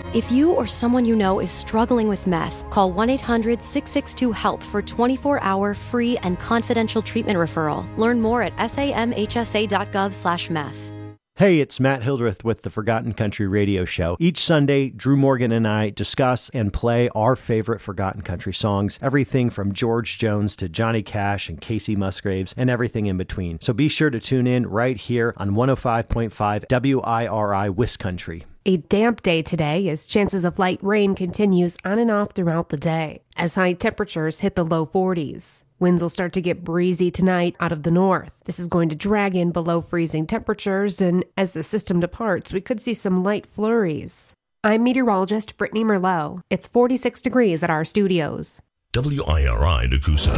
If you or someone you know is struggling with meth, call 1-800-662-HELP for 24-hour free and confidential treatment referral. Learn more at samhsa.gov/meth. Hey, it's Matt Hildreth with the Forgotten Country Radio Show. Each Sunday, Drew Morgan and I discuss and play our favorite Forgotten Country songs, everything from George Jones to Johnny Cash and Casey Musgraves and everything in between. So be sure to tune in right here on 105.5 WIRI Wiscountry. A damp day today as chances of light rain continues on and off throughout the day as high temperatures hit the low 40s. Winds will start to get breezy tonight out of the north. This is going to drag in below freezing temperatures, and as the system departs, we could see some light flurries. I'm meteorologist Brittany Merlot. It's 46 degrees at our studios. WIRI Nakusa.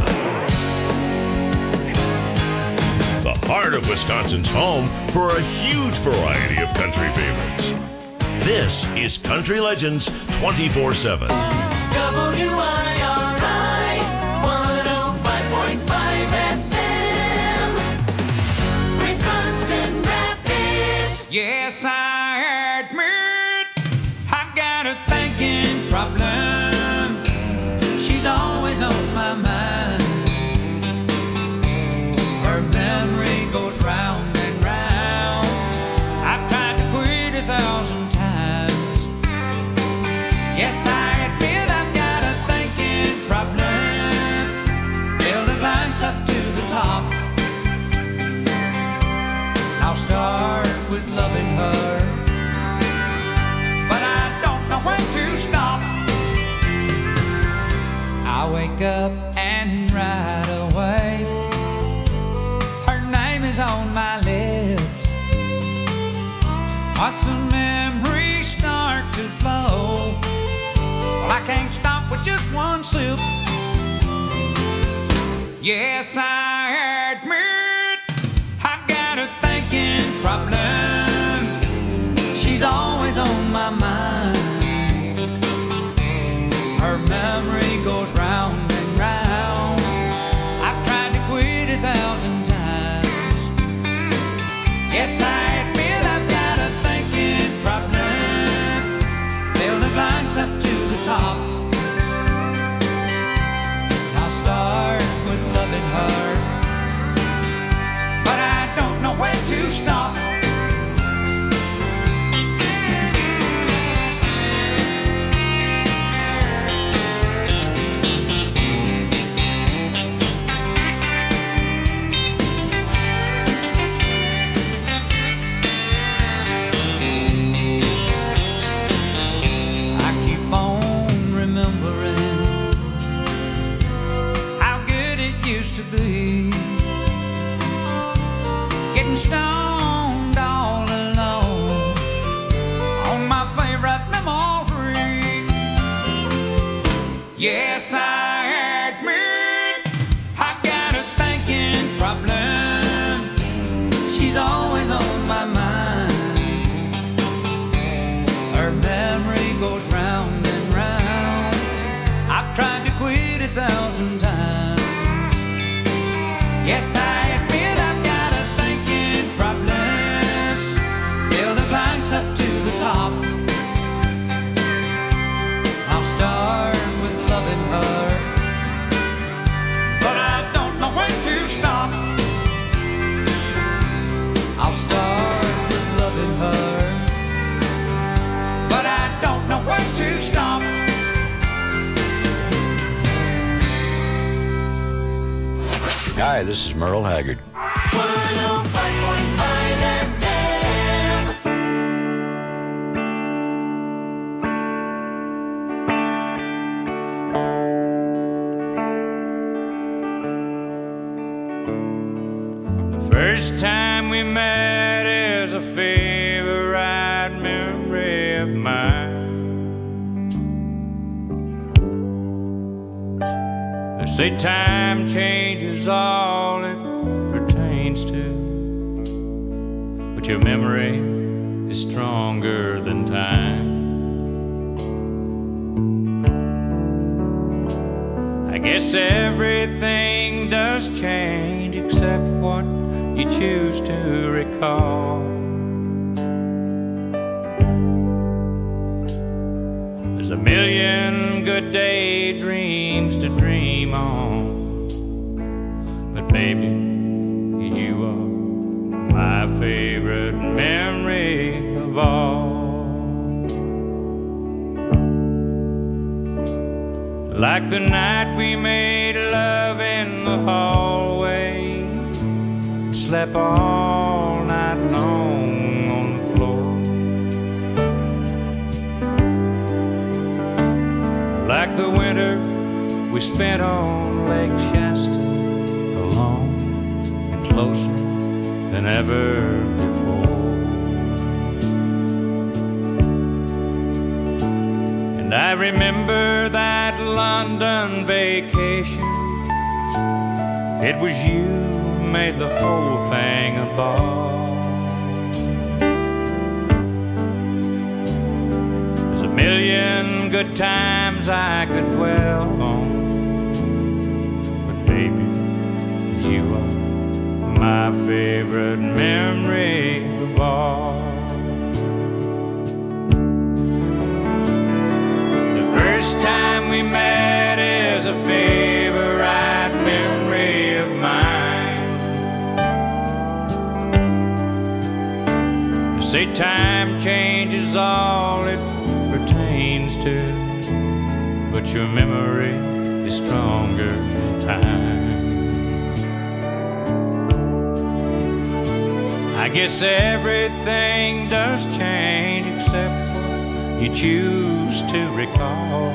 The heart of Wisconsin's home for a huge variety of country favorites. This is Country Legends 24/7. WIRI 105.5 FM. Wisconsin Rapids. Yes, I admit I've got a thinking problem. She's always on my mind. Her memory goes round and round. I've tried to quit 1,000 times. Yes, I admit I've got a thinking problem. Fill the glass up to the top. I'll start with loving her, but I don't know when to stop. I wake up and right away her name is on my lips. Watch the memories start to flow. Well, I can't stop with just one sip. Yes, I admit I've got a thinking problem. She's always on my mind. Her memory goes round and round. I've tried to quit 1,000 times. Yes, I admit I've got a thinking problem. Fill the glass up to the top. I'll start with loving her, but I don't know when to stop. Getting stoned all alone on my favorite memory. Yes, I admit I've got a thinking problem. She's always on my mind. Her memory goes round and round. I've tried to quit 1,000 times. Yes, I admit I've got a thinking problem. Fill the glass up to the top. I'll start with loving her, but I don't know when to stop. I'll start with loving her, but I don't know when to stop. Hi, this is Merle Haggard. 105.5 FM. The first time we met is a favorite memory of mine. They say time changes all it pertains to, but your memory is stronger than time. I guess everything does change except what you choose to recall. a million good daydreams to dream on, but baby, you are my favorite memory of all. Like the night we made love in the hallway, slept all night long on the floor. Like the winter we spent on Lake Shasta, alone and closer than ever before. And I remember that London vacation. It was you who made the whole thing a ball. There's a million good times I could dwell on, but baby, you are my favorite memory of all. The first time we met is a favorite memory of mine. They say time changes all it pertains to, but your memory is stronger than time. I guess everything does change except what you choose to recall.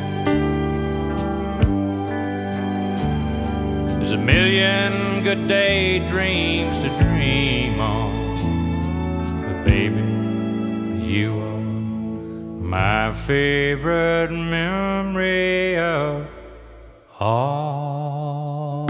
There's a million good daydreams to dream on, but baby, you are my favorite memory of all.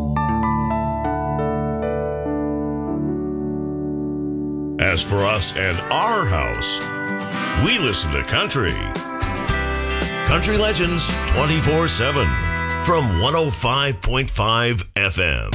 As for us and our house, we listen to country. Country Legends 24/7 from 105.5 FM.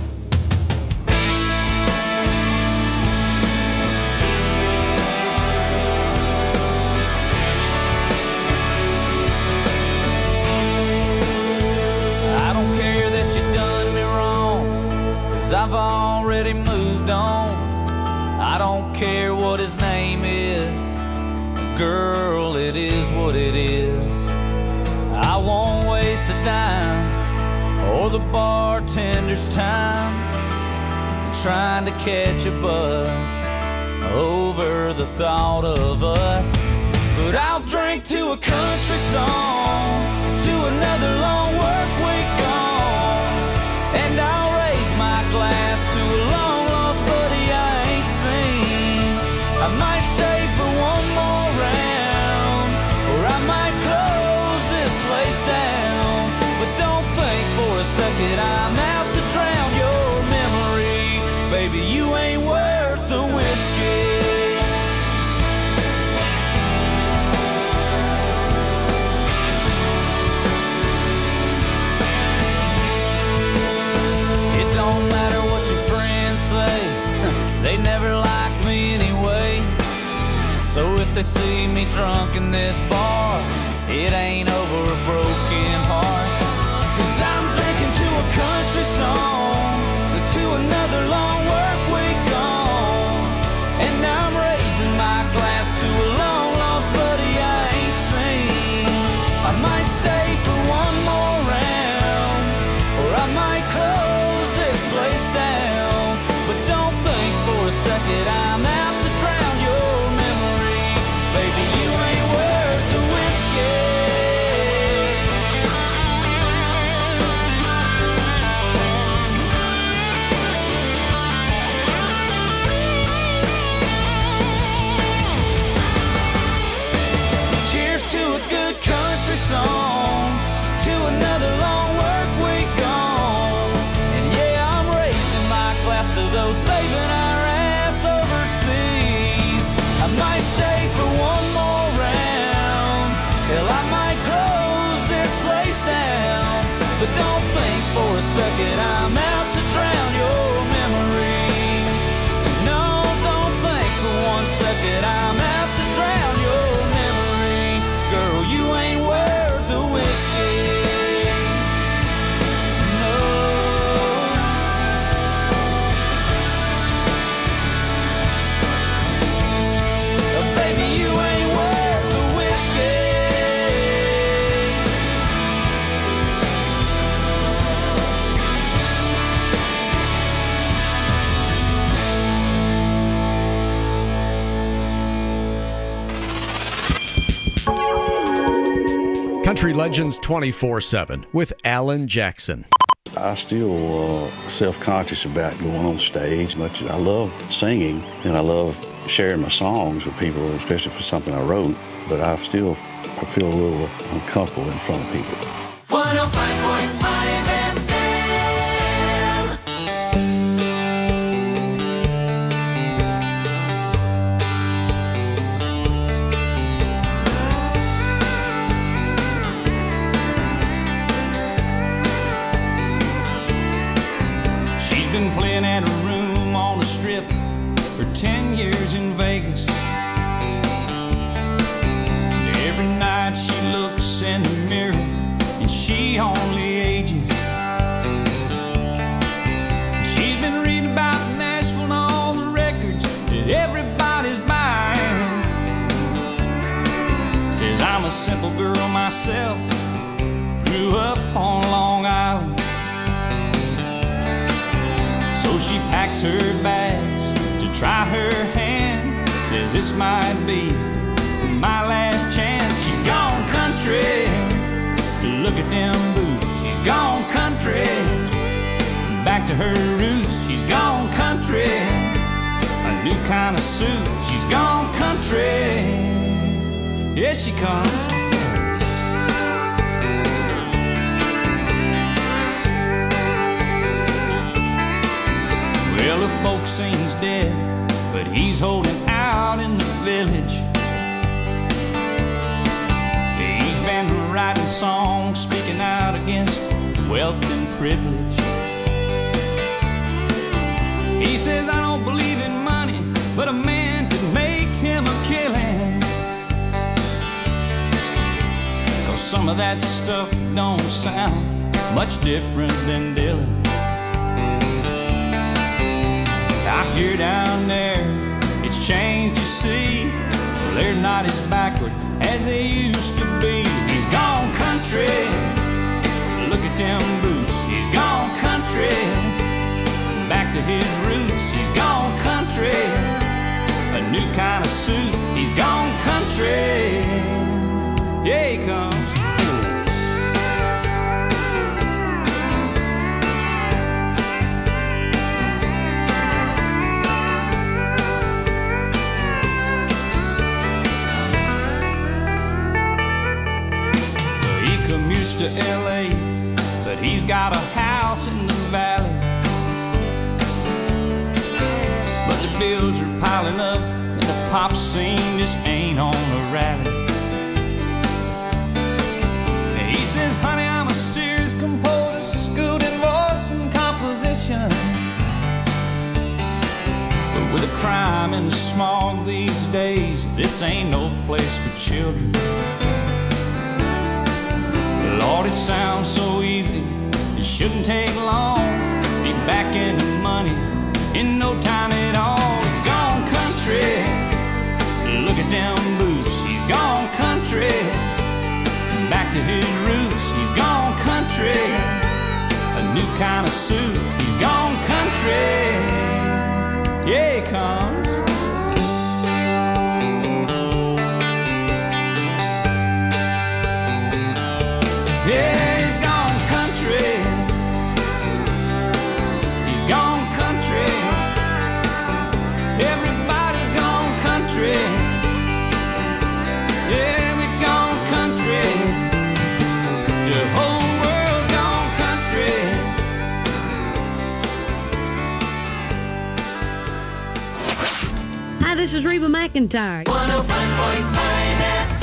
I don't care that you done me wrong, 'cause I've already moved on. I don't care what his name is, girl, it is what it is. I won't waste a dime or the bartender's time trying to catch a buzz over the thought of us. But I'll drink to a country song, to another long work week gone, and I'll raise my glass to a long lost buddy I ain't seen. I might stay for one more round, or I might close this place down. But don't think for a second I'm out to drown your memory. Baby, you ain't worth the whiskey. It don't matter what your friends say, they never liked me anyway. So if they see me drunk in this bar, it ain't over a broken heart. 'Cause I'm drinking to a country song, to another long work week gone, and I'm raising my glass to a long lost buddy I ain't seen. I might stay for one more round, or I might close this place down. But don't think for a second I'm out to drown your memory. Baby, you ain't worth the whiskey. Country Legends 24/7 with Alan Jackson. I still self-conscious about going on stage, much as I love singing and I love sharing my songs with people, especially for something I wrote, but I feel a little uncomfortable in front of people. 105.5 FM. She's been playing at a room on the strip for 10 years in Vegas. Every night she looks in the mirror and she only ages. She's been reading about Nashville and all the records that everybody's buying. Says I'm a simple girl myself, grew up on Long Island. So she packs her bags to try her hand. Says this might be my last chance. She's gone country, look at them boots. She's gone country, back to her roots. She's gone country, a new kind of suit. She's gone country, here she comes. Well, the folk sings dead, but he's holding out in the village. He's been writing songs, speaking out against wealth and privilege. He says, I don't believe in money, but a man could make him a killing. 'Cause some of that stuff don't sound much different than Dylan. I hear down there, it's changed, you see. Well, they're not as backward as they used to be. He's gone country, look at them boots. He's gone country, back to his roots. He's gone country, a new kind of suit. He's gone country, yeah he comes. To LA, but he's got a house in the valley. But the bills are piling up and the pop scene just ain't on a rally. He says, honey, I'm a serious composer, schooled in voice and composition. But with the crime and the smog these days, this ain't no place for children. Lord, it sounds so easy, it shouldn't take long. Be back in the money in no time at all. He's gone country, look at them boots. He's gone country, back to his roots. He's gone country, a new kind of suit. He's gone country, yeah he comes. Yeah, he's gone country. He's gone country. Everybody's gone country. Yeah, we've gone country. The whole world's gone country. Hi, this is Reba McEntire. 105.5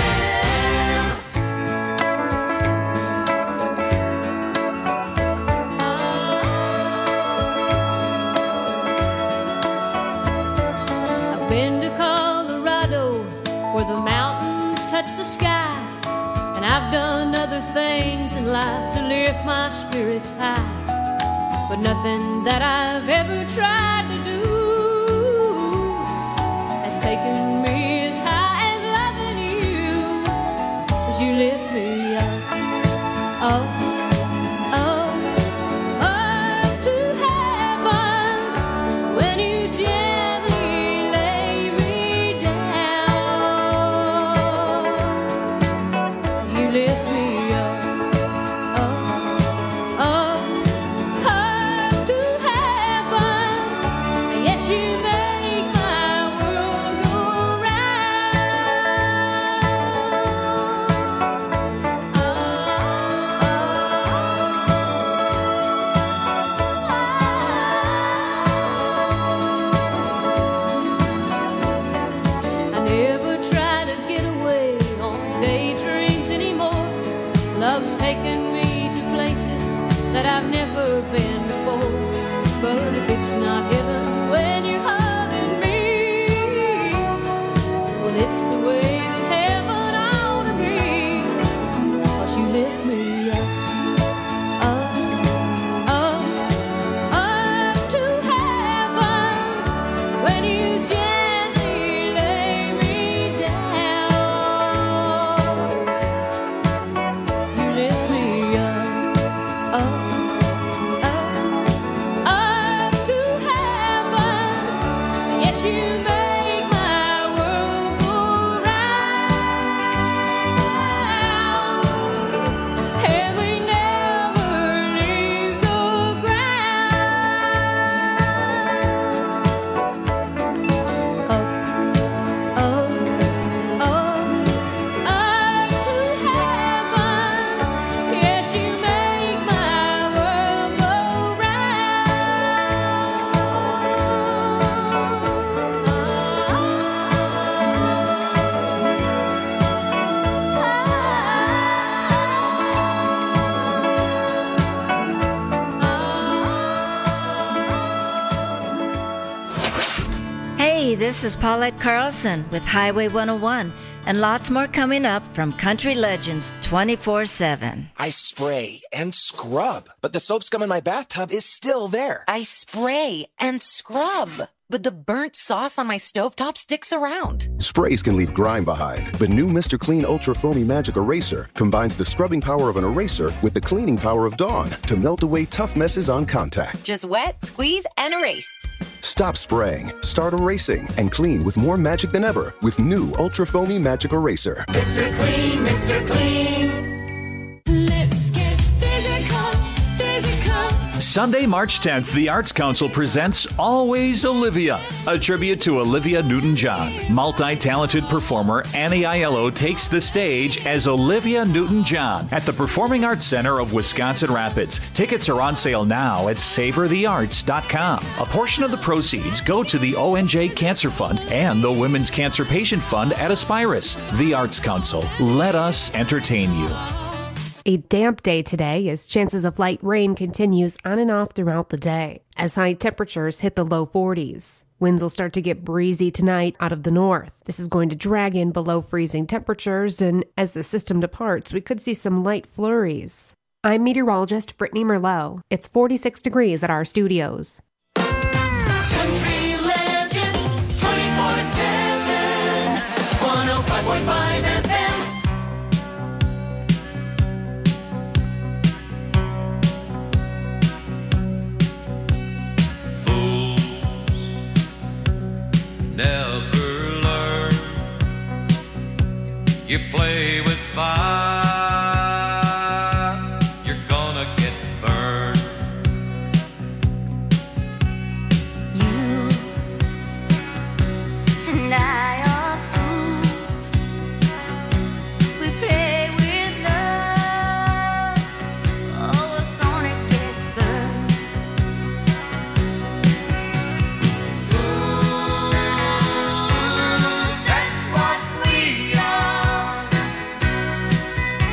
Been to Colorado, where the mountains touch the sky, and I've done other things in life to lift my spirits high, but nothing that I've ever tried to do has taken me as high as loving you, 'cause you lift me up, up, up, up to heaven when you lift me Love's taken me to places that I've never been before. But if it's not heaven when you're holding me, well, it's the way that heaven ought to be. 'Cause you lift me up, up, up, up to heaven when you gently lay me down. You lift me up, up, up to heaven. Yes, you make my world go round, and we never leave the ground. Up, up, up to heaven. Yes, you make my world go Hey, this is Paulette Carlson with Highway 101, and lots more coming up from Country Legends 24/7. I spray and scrub, but the soap scum in my bathtub is still there. I spray and scrub, but the burnt sauce on my stovetop sticks around. Sprays can leave grime behind, but new Mr. Clean Ultra Foamy Magic Eraser combines the scrubbing power of an eraser with the cleaning power of Dawn to melt away tough messes on contact. Just wet, squeeze, and erase. Stop spraying, start erasing, and clean with more magic than ever with new Ultra Foamy Magic Eraser. Mr. Clean, Mr. Clean. Let's get physical, physical. Sunday, March 10th, the Arts Council presents Always Olivia, a tribute to Olivia Newton-John. Multi-talented performer Annie Aiello takes the stage as Olivia Newton-John at the Performing Arts Center of Wisconsin Rapids. Tickets are on sale now at savorthearts.com. A portion of the proceeds go to the ONJ Cancer Fund and the Women's Cancer Patient Fund at Aspirus. The Arts Council. Let us entertain you. A damp day today as chances of light rain continues on and off throughout the day as high temperatures hit the low 40s. Winds will start to get breezy tonight out of the north. This is going to drag in below freezing temperatures, and as the system departs, we could see some light flurries. I'm meteorologist Brittany Merlot. It's 46 degrees at our studios. Country Legends 24/7, 105.5 FM. Never learn. You play with fire, you're gonna get burned. You and I are fools. We play with love. Oh, we're gonna get burned. Fools, that's what we are.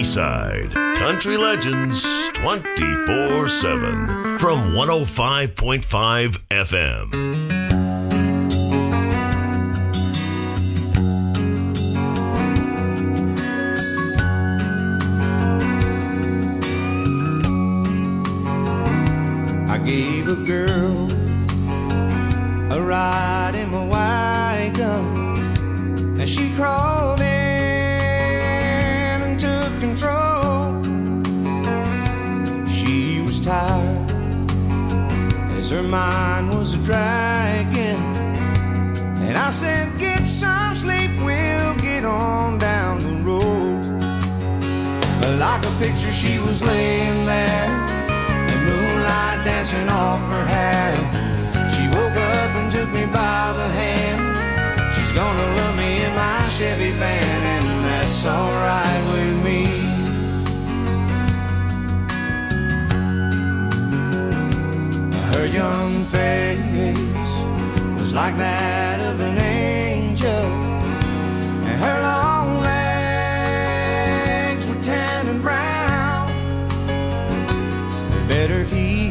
B-Side. Country Legends 24/7 from 105.5 FM. I gave a girl a ride in my white gun, and she crawled in and took control. She was tired as her mind was a dragging, and I said, get some sleep, we'll get on down the road. Like a picture she was laying there, moonlight dancing off her hair. She woke up and took me by the hand. She's gonna love me in my Chevy van, and that's alright with me. Her young face was like that of an angel, and her long legs were tan and brown. Better keep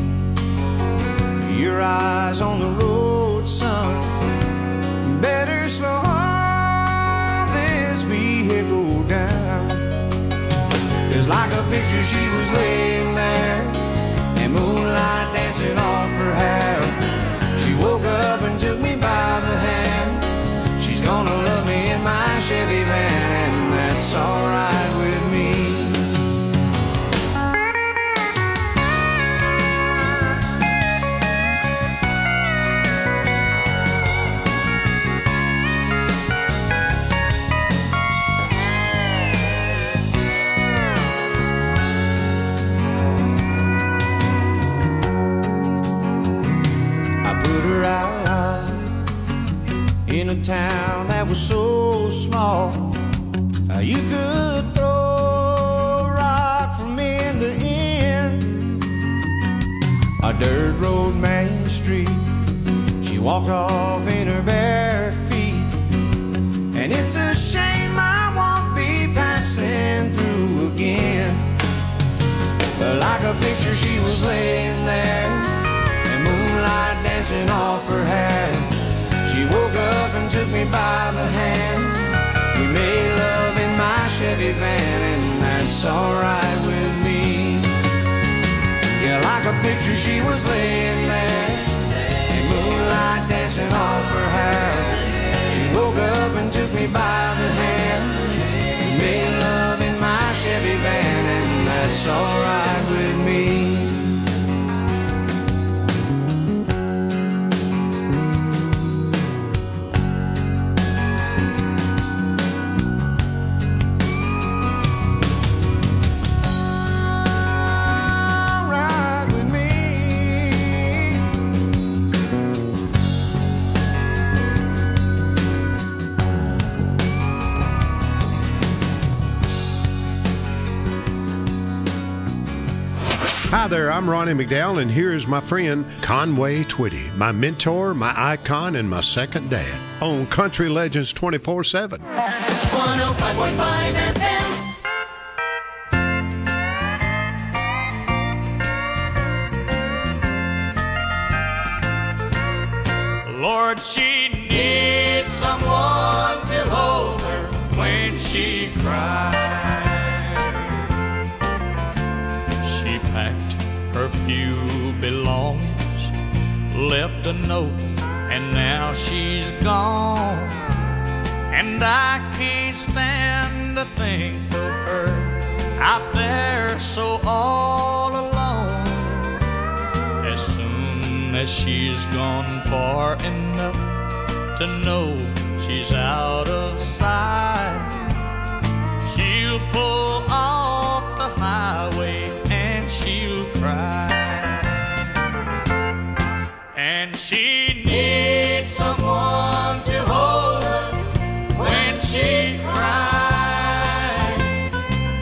your eyes on the road, son. Better slow this vehicle down. 'Cause like a picture she was laying there, and moonlight dancing off her hair. She woke up and took me by the hand. She's gonna love me in my Chevy van, and that's alright with me. In a town that was so small, you could throw a rock from end to end. A dirt road, Main Street, she walked off in her bare feet. And it's a shame I won't be passing through again. But like a picture she was laying there, and moonlight dancing off her hair. She woke up and took me by the hand. We made love in my Chevy van, and that's alright with me. Yeah, like a picture she was laying there, and moonlight dancing off her hair. She woke up and took me by the hand. We made love in my Chevy van, and that's alright with me. Hi there, I'm Ronnie McDowell, and here's my friend Conway Twitty, my mentor, my icon, and my second dad on Country Legends 24/7. 105.5 FM. Lord, she needs someone to hold her when she cries. She packed her few belongings, left a note, and now she's gone. And I can't stand to think of her out there so all alone. As soon as she's gone far enough to know she's out of sight, she'll pull off the highway and she'll cry. And she needs someone to hold her when she cries.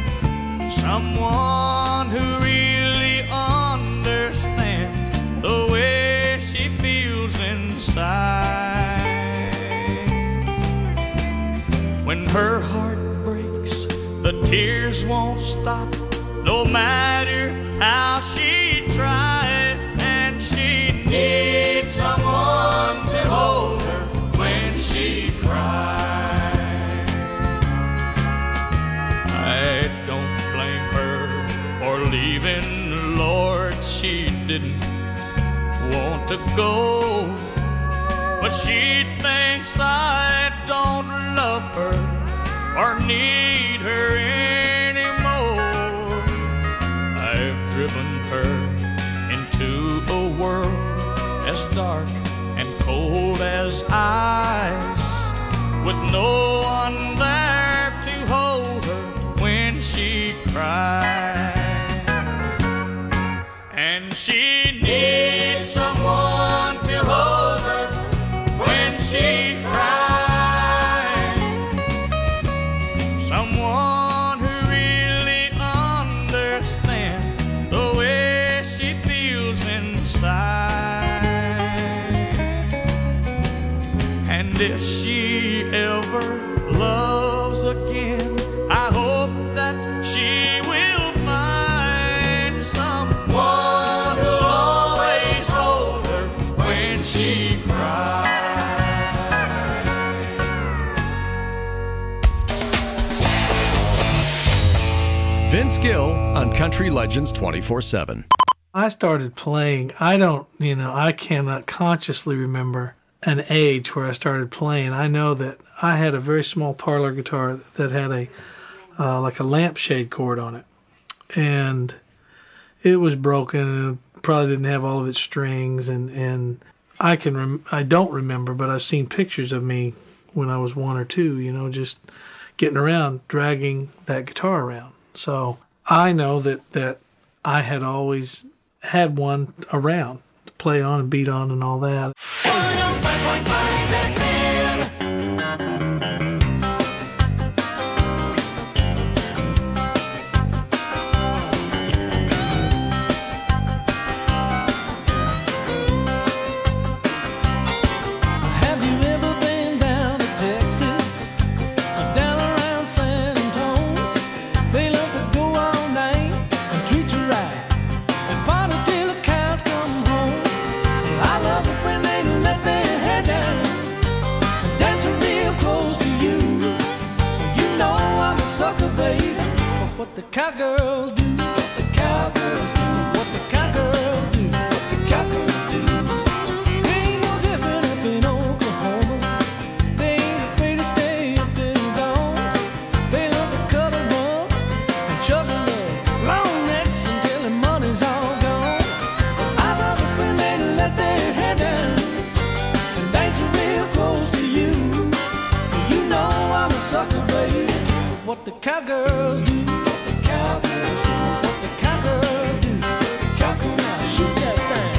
Someone who really understands the way she feels inside. When her heart breaks, the tears tears won't stop, no matter how she tries, and she needs someone to hold her when she cries. I don't blame her for leaving, Lord, she didn't want to go, but she thinks I don't love her or need her anymore. I've driven her into a world as dark and cold as ice, with no one there to hold her when she cries. And she needs someone to hold her when she cries. Someone who really understands the way she feels inside. And if she ever loves again, I hope that she will find someone who'll always hold her when she cries. Vince Gill on Country Legends 24/7. I started playing, I cannot consciously remember an age where I started playing. I know that I had a very small parlor guitar that had a like a lampshade cord on it, and it was broken and probably didn't have all of its strings, and I don't remember, but I've seen pictures of me when I was 1 or 2, just getting around, dragging that guitar around. So I know that I had always had one around to play on and beat on and all that. 105.5 FM. Have you ever been down to Texas, down around San Antonio? They love to go all night and treat you right, and party till the cows come home. I love it when they let their hair down and dance real close to you. You know I'm a sucker, baby, for what the cowgirls do. What the cowgirls do. What the cowgirls do. What the cowgirls do. They ain't no different up in Oklahoma. They ain't afraid to stay up till dawn. They love to cuddle up and chug a love, long necks until the money's all gone. I love it when they let their hair down and dance real close to you. You know I'm a sucker, baby, for what the cowgirls do. What the cowgirls do. What the cowgirls do. The cowgirls now shoot that thing.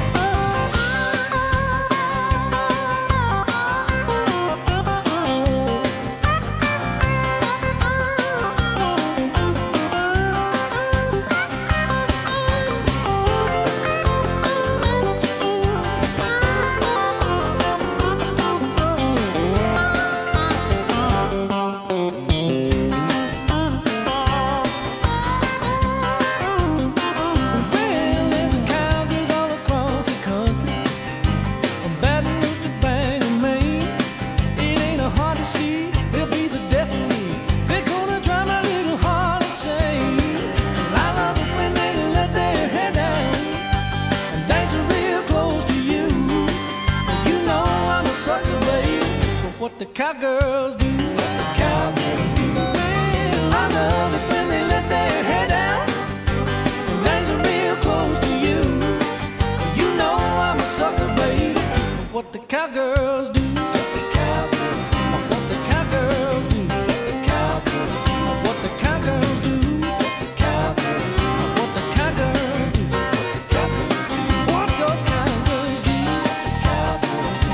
Well, there's cowgirls all across the country, from Baton Rouge to Bangor, Maine. It ain't hard to see, they'll be the death of me. They're gonna drive my little heart insane. I love it when they let their hair down and dance real close to you. You know I'm a sucker, baby, for what the cowgirls do. What the cowgirls do. Well, I love it when they let their hair down and dance real close to you. You know I'm a sucker, baby, for what the cowgirls do. What the cowgirls do. What the cowgirls do. What the cowgirls do. What the cowgirls do. What the cowgirls do. What the cowgirls do. What those cowgirls do. Cowgirls do.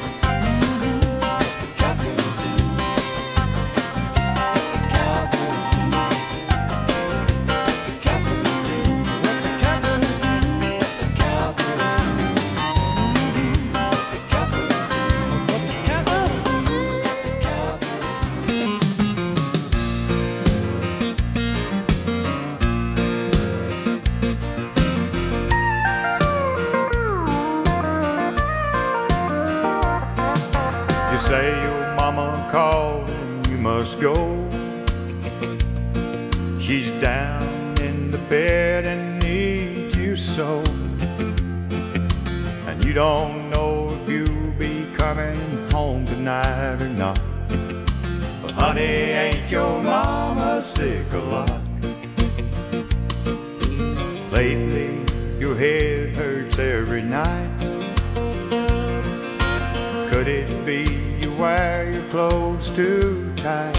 Cowgirls do. Cowgirls do. Cowgirls do. What the cowgirls do. What the cowgirls do. Cowgirls do. say your mama called and you must go. She's down in the bed and needs you so. And you don't know if you'll be coming home tonight or not. But honey, ain't your mama sick a lot? Lately, your head hurts every night. Could it be you wear your clothes too tight?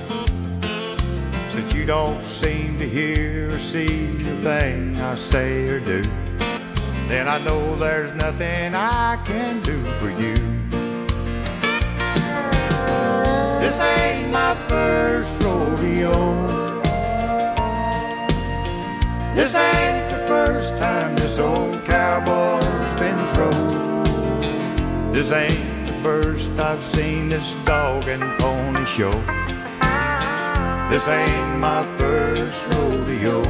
Since you don't seem to hear or see a thing I say or do, then I know there's nothing I can do for you. This ain't my first rodeo. This ain't the first time this old cowboy's been thrown. This ain't the first I've seen this dog and pony show. This ain't my first rodeo.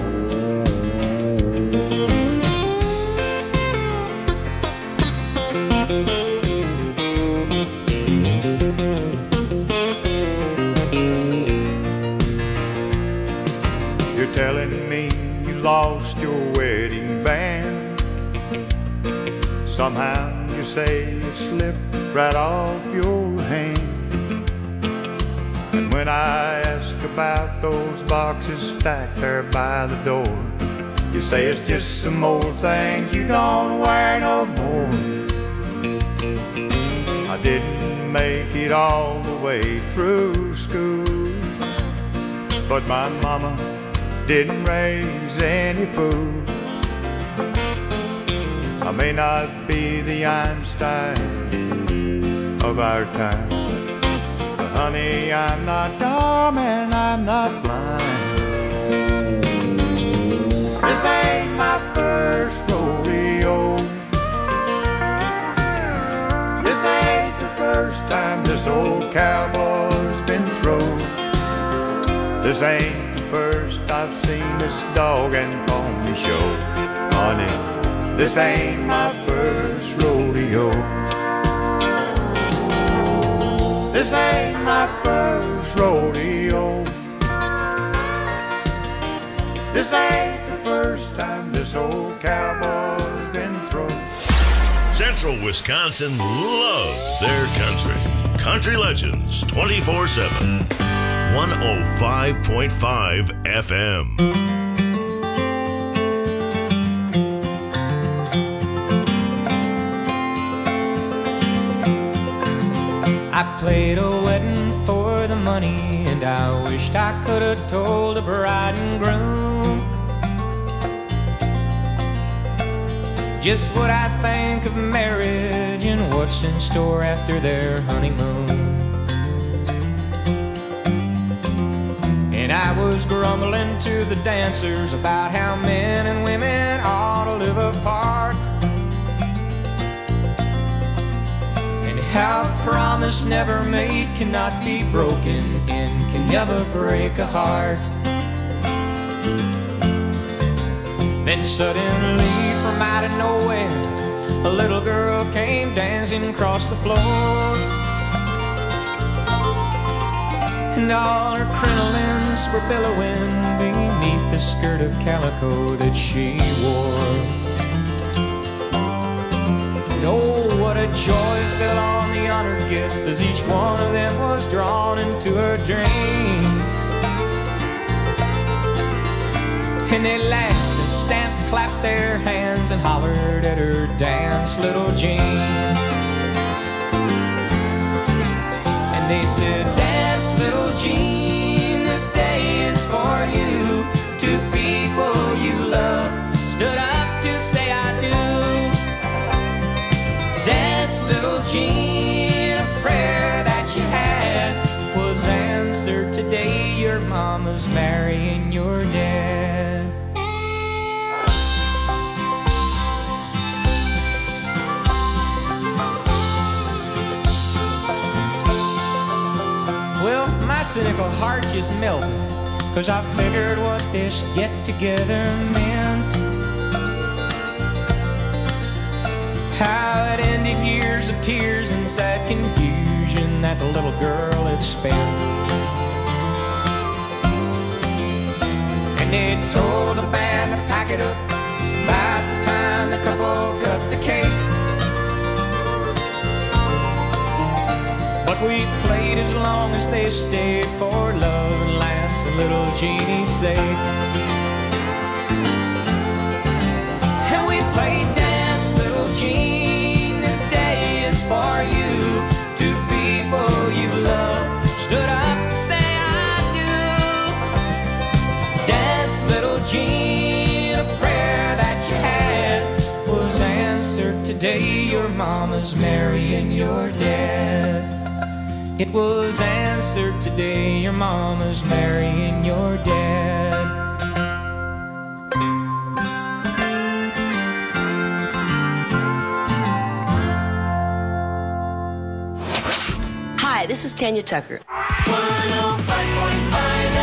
You're telling me you lost your wedding band. Somehow you say it slipped right off your hand. And when I ask about those boxes stacked there by the door, you say it's just some old things you don't wear no more. I didn't make it all the way through school, but my mama didn't raise any fool. I may not be the Einstein of our time, but honey, I'm not dumb and I'm not blind. This ain't my first rodeo. This ain't the first time this old cowboy's been thrown. This ain't the first I've seen this dog and pony show. Honey, this ain't my first rodeo. This ain't my first rodeo. This ain't the first time this old cowboy's been thrown. Central Wisconsin loves their country. Country Legends 24/7. 105.5 FM. I played a wedding for the money, and I wished I could have told the bride and groom just what I think of marriage and what's in store after their honeymoon. And I was grumbling to the dancers about how men and women ought to live apart, and how a promise never made cannot be broken and can never break a heart. Then suddenly from out of nowhere, a little girl came dancing across the floor, and all her crinolines were billowing beneath the skirt of calico that she wore. And oh, what a joy fell on the honored guests as each one of them was drawn into her dream. And they laughed and stamped and clapped their hands and hollered at her, "Dance, little Jean." And they said, "Dance, little Jean, this day is for you. Two people you love stood up to say I do. Dance, little Jean, a prayer that you had was answered today. Your mama's marrying your dad." Well, my cynical heart just melted, 'cause I figured what this get-together meant. How it ended years of tears and sad confusion that little girl had spent. And they told the band to pack it up about the time the couple cut the cake. But we played as long as they stayed for love and laughs and little Jeannie's sake. And we played Dance Little Jean, this day is for you. Two people you love stood up to say I do. Dance Little Jean, a prayer that you had was answered today. Your mama's marrying your dad. It was answered today. Your mama's marrying your dad. Hi, this is Tanya Tucker. 105.5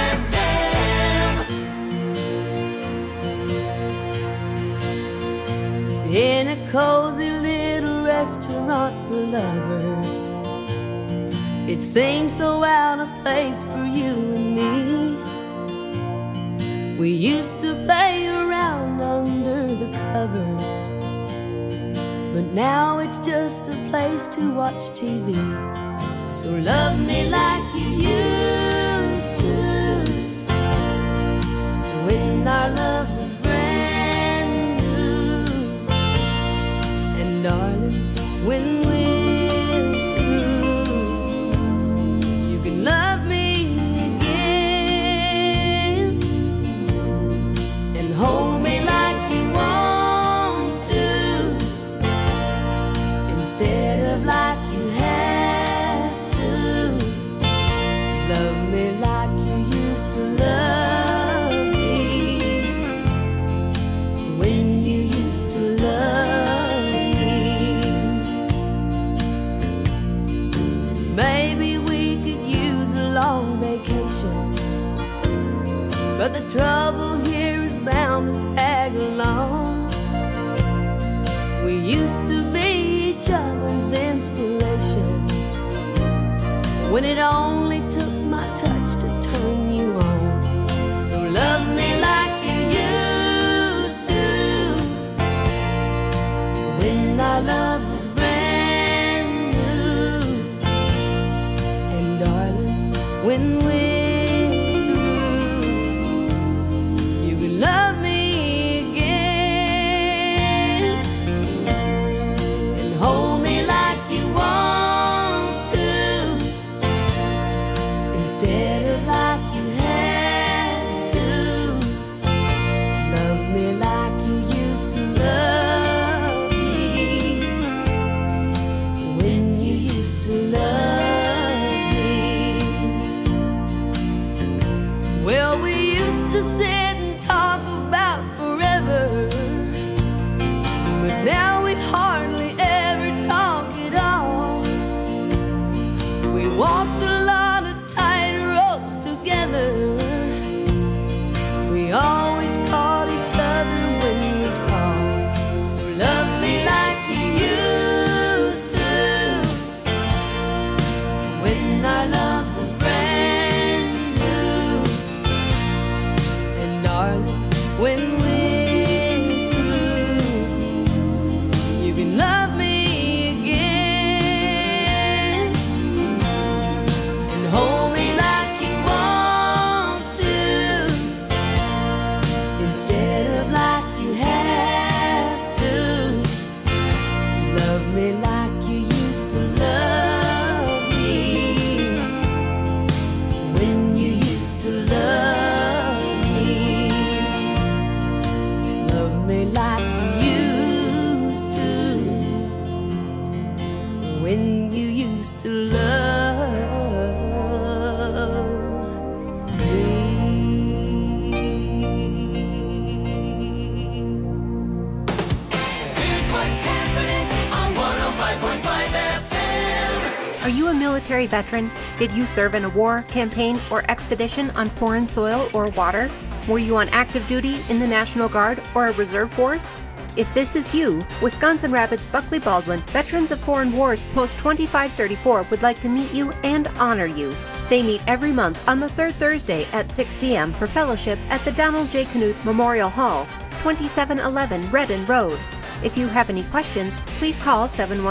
FM. In a cozy little restaurant for lovers, it seems so out of place for you and me. We used to play around under the covers, but now it's just a place to watch TV. So love me like you used to, when our love was brand new. And darling, when we're love me again and hold me like you want to, instead of like you have to. Love me like you used to love me, when you used to love me. Maybe long vacation, but the trouble here is bound to tag along. We used to be each other's inspiration, when it only took my touch to turn you on. So love me like you used to, when our love was brand new. And darling, when we're through, you can love me again and hold me like you want to, instead of like you had to. Love me like you used to love me, when you used to love. Well, we used to sit and talk about forever, but now we hardly ever talk at all. We walked a lot of tight ropes together. We always caught each other when we'd fall. So love me like you used to, when our love was brand new. And darling, when we're through, you can love me again and hold me like you want to, instead of like you have to. Love me like you used to love me, when you used to love me. Love me like you used to, when you used to love me. Here's what's happening on 105.5 FM. Are you a military veteran? Did you serve in a war, campaign, or expedition on foreign soil or water? Were you on active duty in the National Guard or a reserve force? If this is you, Wisconsin Rapids Buckley Baldwin Veterans of Foreign Wars Post 2534 would like to meet you and honor you. They meet every month on the third Thursday at 6 p.m. for fellowship at the Donald J. Knuth Memorial Hall, 2711 Redden Road. If you have any questions, please call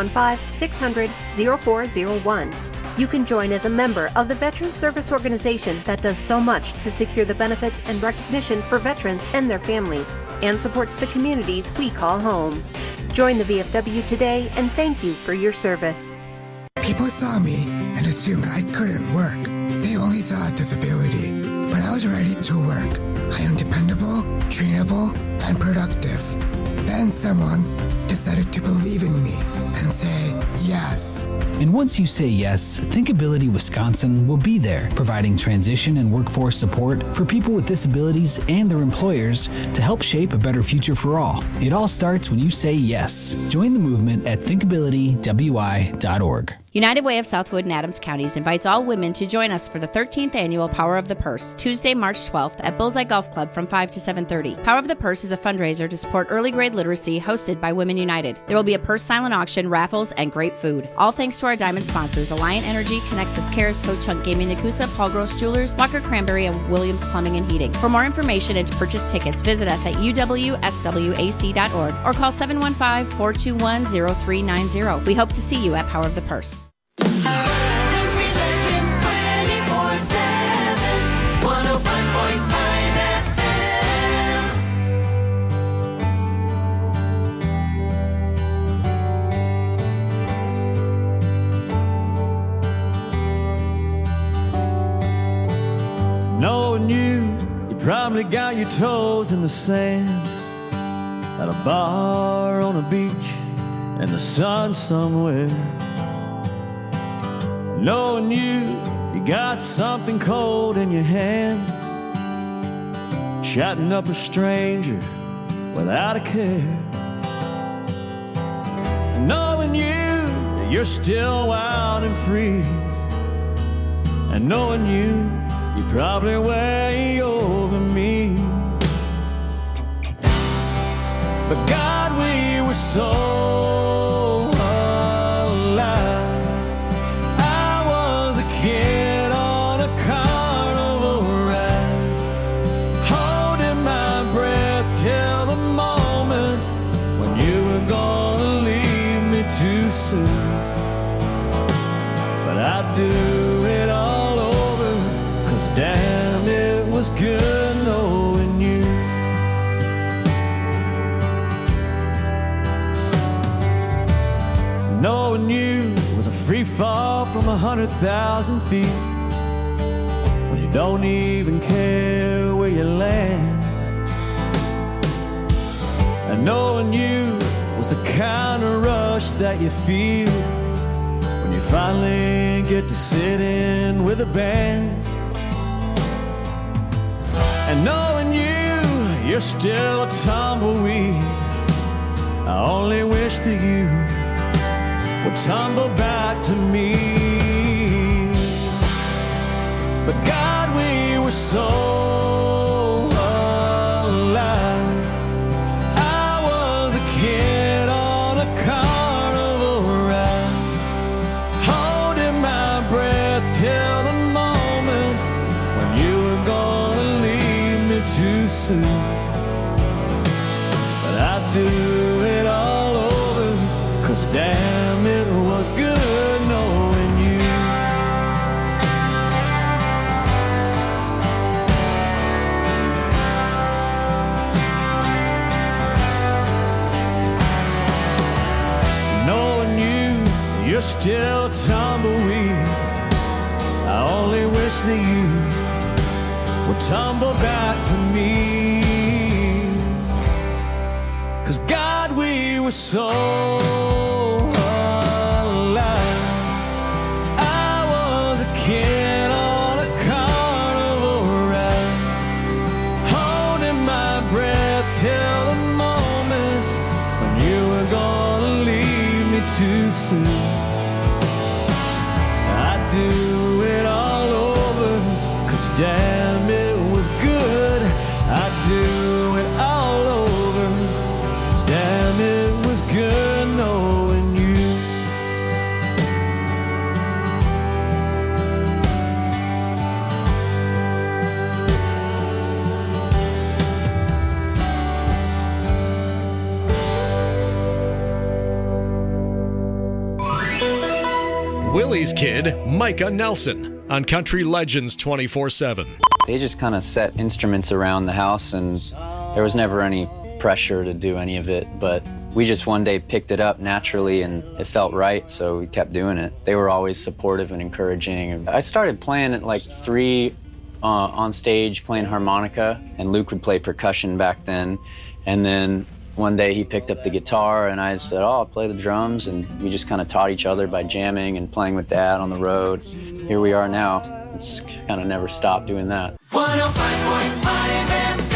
715-600-0401. You can join as a member of the Veterans Service Organization that does so much to secure the benefits and recognition for veterans and their families, and supports the communities we call home. Join the VFW today, and thank you for your service. People saw me and assumed I couldn't work. They only saw a disability, but I was ready to work. I am dependable, trainable, and productive. Then someone decided to believe in me and say yes. And once you say yes, Thinkability Wisconsin will be there, providing transition and workforce support for people with disabilities and their employers to help shape a better future for all. It all starts when you say yes. Join the movement at thinkabilitywi.org. United Way of Southwood and Adams Counties invites all women to join us for the 13th annual Power of the Purse, Tuesday, March 12th at Bullseye Golf Club from 5 to 7:30. Power of the Purse is a fundraiser to support early grade literacy hosted by Women United. There will be a purse silent auction, raffles, and great food. All thanks to our diamond sponsors, Alliant Energy, Connexus Cares, Ho Chunk Gaming Nakusa, Paul Gross Jewelers, Walker Cranberry, and Williams Plumbing and Heating. For more information and to purchase tickets, visit us at uwswac.org or call 715-421-0390. We hope to see you at Power of the Purse. Country Legends 24/7, 105.5 FM. Knowing you probably got your toes in the sand at a bar on a beach in the sun somewhere. Knowing you got something cold in your hand, chatting up a stranger without a care. Knowing you're still wild and free, and knowing you're probably way over me. But God, we were so kid on a carnival ride, holding my breath till the moment when you were gonna leave me too soon. But I'd do it all over, 'cause damn, it was good knowing you. Knowing you was a free fall from 100,000 feet, when you don't even care where you land. And knowing you was the kind of rush that you feel when you finally get to sit in with a band. And knowing you're still a tumbleweed, I only wish that you would tumble back to me. But God, we were so alive. I was a kid on a carnival ride, holding my breath till the moment when you were gonna leave me too soon. But I'd do it all over, 'cause damn, it was good knowing you. Knowing you're still a tumbleweed, I only wish that you would tumble back to me. 'Cause God, we were so kid on a carnival ride, holding my breath till the moment when you were gonna leave me too soon. I'd do it all over, 'cause damn, it was good. I'd do it all over, 'cause damn, Willie's kid, Micah Nelson, on Country Legends 24/7. They just kind of set instruments around the house, and there was never any pressure to do any of it, but we just one day picked it up naturally and it felt right, so we kept doing it. They were always supportive and encouraging. I started playing at like 3 on stage, playing harmonica, and Luke would play percussion back then. And then one day he picked up the guitar and I said, I'll play the drums, and we just kind of taught each other by jamming and playing with Dad on the road. Here we are now. It's kind of never stopped doing that. 105.5 FM.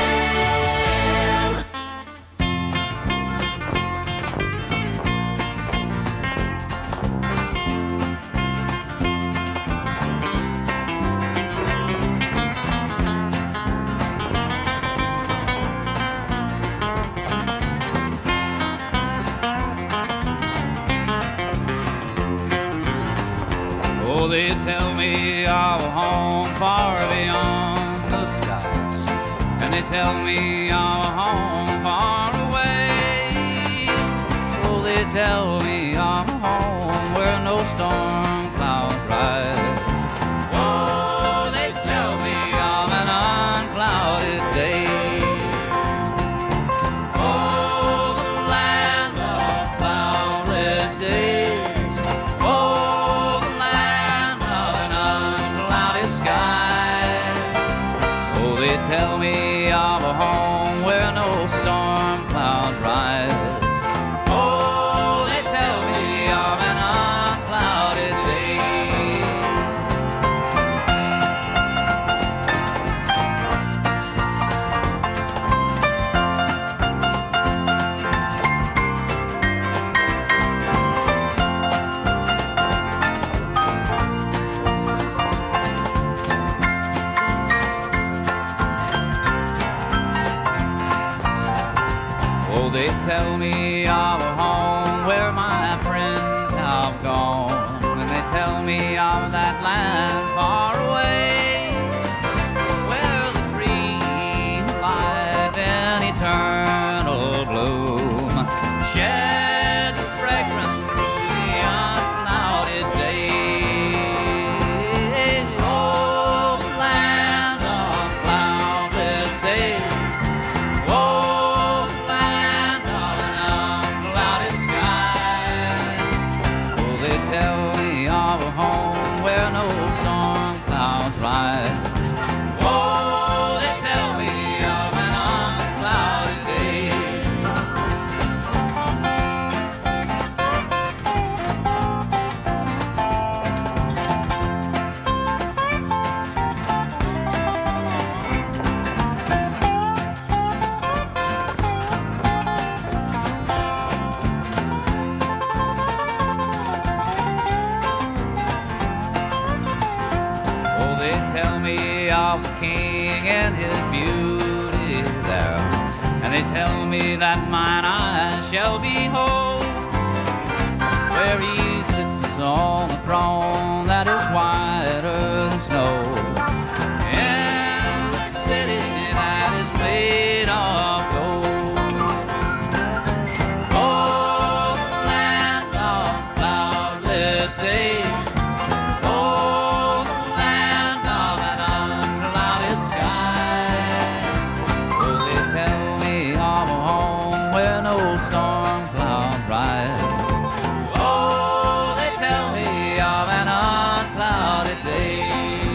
Oh, they tell me of a home far beyond the skies, and they tell me of a home far away. Oh, they tell me of a home where no storm clouds rise. Oh, they tell me of an unclouded day. Oh, the land of cloudless days. Oh, the land of an unclouded sky. Oh, they tell me of a home where no storm clouds rise. Oh, they tell me of an unclouded day. Oh, they tell me of a home where my friends have gone, and they tell me of that land far away, where the tree of life in eternal bloom sheds its fragrance through the unclouded day. Oh, the land of cloudless days. Oh, the land of an unclouded sky. Oh, they tell me of a home where no storm clouds rise. Oh, they tell me of an unclouded day. Oh, they tell me of the king and his beauty there, and they tell me that mine eyes shall behold where he sits on the throne that is whiter than snow, in the city that is made of gold. Oh, the land of cloudless days. Oh, the land of an unclouded sky. Oh, they tell me of a home where no storm clouds rise. Oh, they tell me of an unclouded day.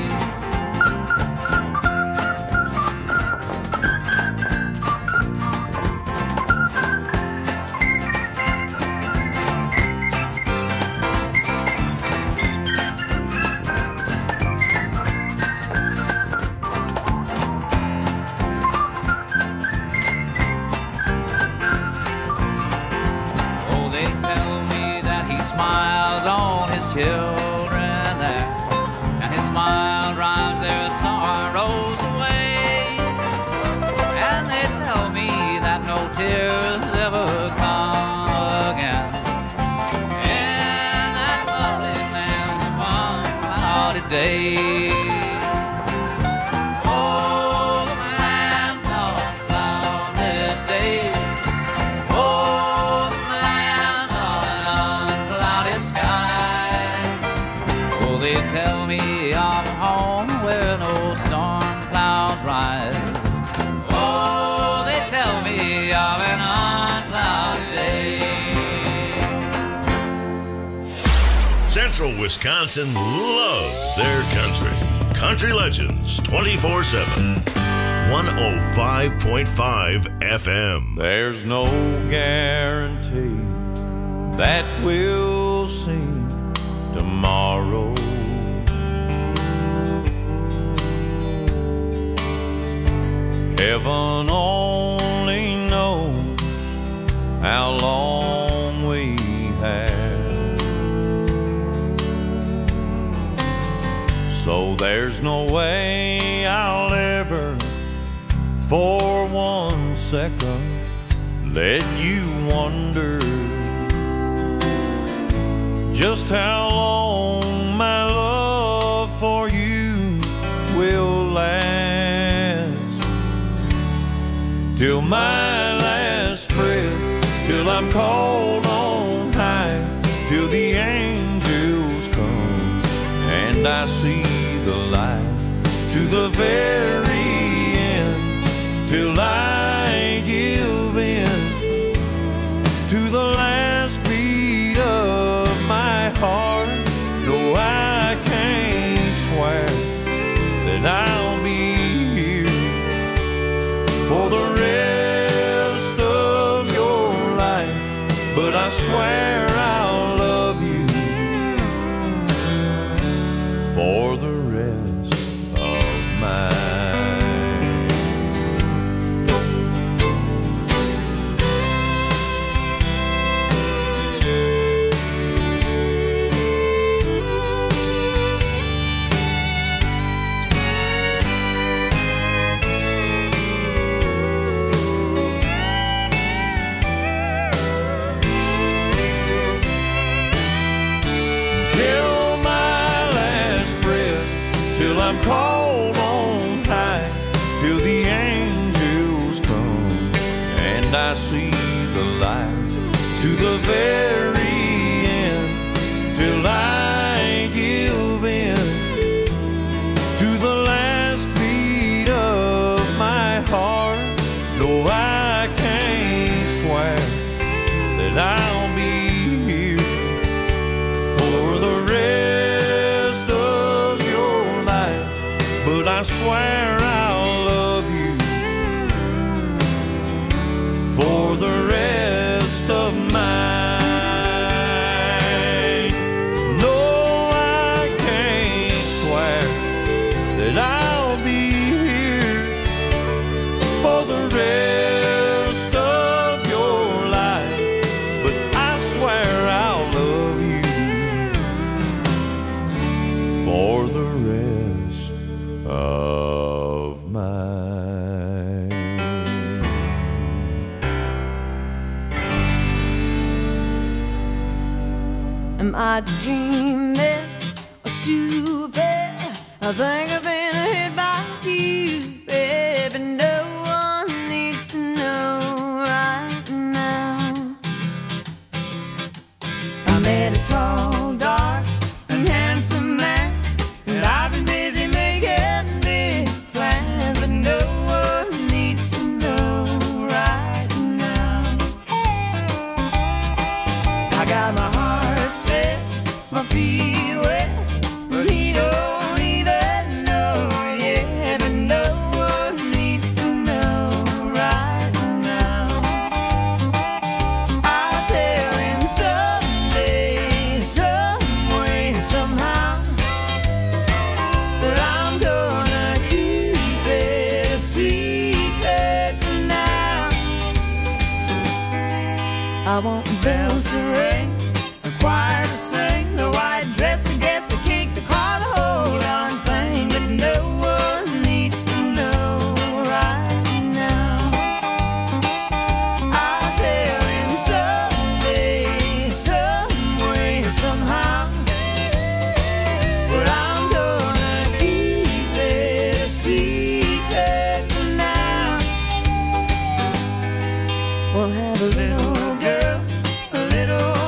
Oh, they tell me that he smiles on his children there, and his smile drives their sorrows away. And they tell me that no tears ever come again in that lovely land of unclouded day. Oh, the land of cloudless days. Oh, the land of an unclouded sky. tell me of a home where no storm clouds rise. Oh, they tell me of an unclouded day. Central Wisconsin loves their country. Country Legends 24/7. 105.5 FM. There's no guarantee that we'll see tomorrow. Heaven only knows how long we have. So there's no way I'll ever for 1 second let you wonder just how long my love for you will last. Till my last breath, till I'm called on high, till the angels come and I see the light to the very end, till I give in to the last beat of my heart. No, I can't swear that I'll be here for the rest of your life, but I swear I'll love you for the rest of my I'm called on high, till the angels come and I see the light to the very end, till I give in to the last beat of my heart. No, I can't swear that I'll be here for the rest of your life, but I swear I'll love you for the rest of mine. No, I can't swear that I'll be here for the rest of your life, but I swear I'll love you for the rest of mine. Am I dreaming or stupid? I think I've been hit by you, baby. No one needs to know right now. I met a tall, dark, and handsome man, and I've been busy making big plans, but no one needs to know right now. I got my heart set, my feet wet, but he don't even know yet. But no one needs to know right now. I'll tell him someday, some way, somehow, that I'm gonna keep it a secret for now. I want bells to ring, a choir to sing, the white dress to guess, the cake, the car, the whole darn thing, but no one needs to know right now. I'll tell him someday, some way, somehow, that I'm gonna keep it a secret for now. We'll have a little girl, a little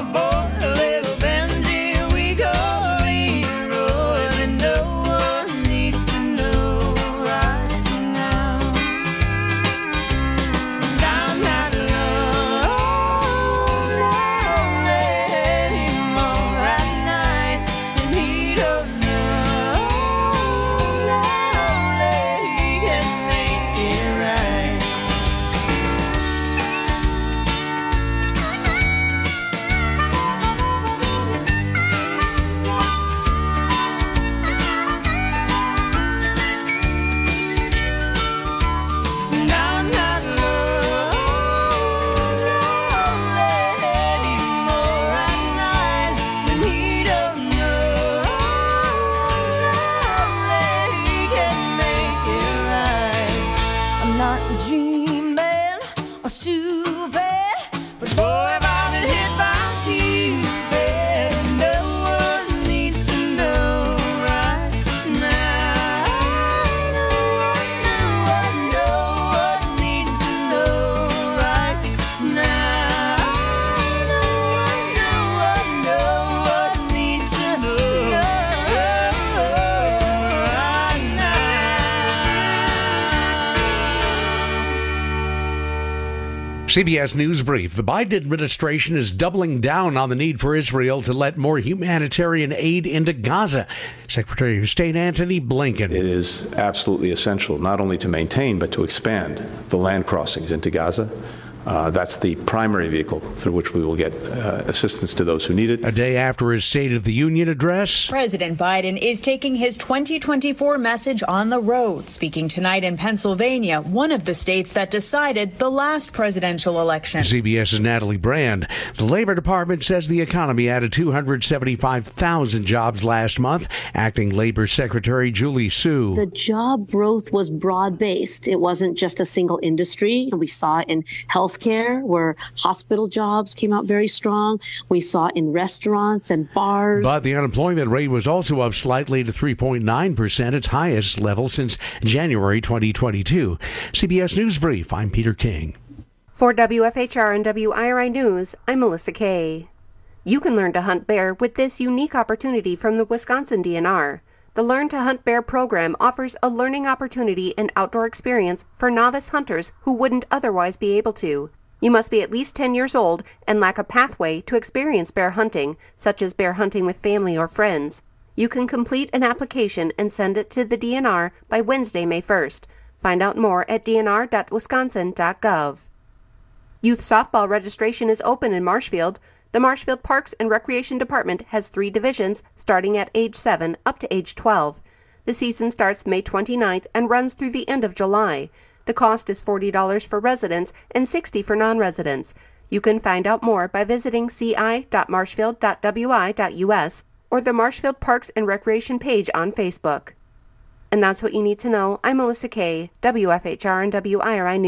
CBS News Brief. The Biden administration is doubling down on the need for Israel to let more humanitarian aid into Gaza. Secretary of State Antony Blinken. It is absolutely essential not only to maintain but to expand the land crossings into Gaza. That's the primary vehicle through which we will get assistance to those who need it. A day after his State of the Union address, President Biden is taking his 2024 message on the road, speaking tonight in Pennsylvania, one of the states that decided the last presidential election. CBS's Natalie Brand. The Labor Department says the economy added 275,000 jobs last month. Acting Labor Secretary Julie Su. The job growth was broad-based. It wasn't just a single industry. We saw it in healthcare, where hospital jobs came out very strong. We saw it in restaurants and bars. But the unemployment rate was also up slightly to 3.9%, its highest level since January 2022. CBS News Brief, I'm Peter King. For WFHR and WIRI News, I'm Melissa Kay. You can learn to hunt bear with this unique opportunity from the Wisconsin DNR. The Learn to Hunt Bear program offers a learning opportunity and outdoor experience for novice hunters who wouldn't otherwise be able to. You must be at least 10 years old and lack a pathway to experience bear hunting, such as bear hunting with family or friends. You can complete an application and send it to the DNR by Wednesday, May 1st. Find out more at dnr.wisconsin.gov. Youth softball registration is open in Marshfield. The Marshfield Parks and Recreation Department has 3 divisions starting at age 7 up to age 12. The season starts May 29th and runs through the end of July. The cost is $40 for residents and $60 for non-residents. You can find out more by visiting ci.marshfield.wi.us or the Marshfield Parks and Recreation page on Facebook. And that's what you need to know. I'm Melissa Kay, WFHR and WIRI News.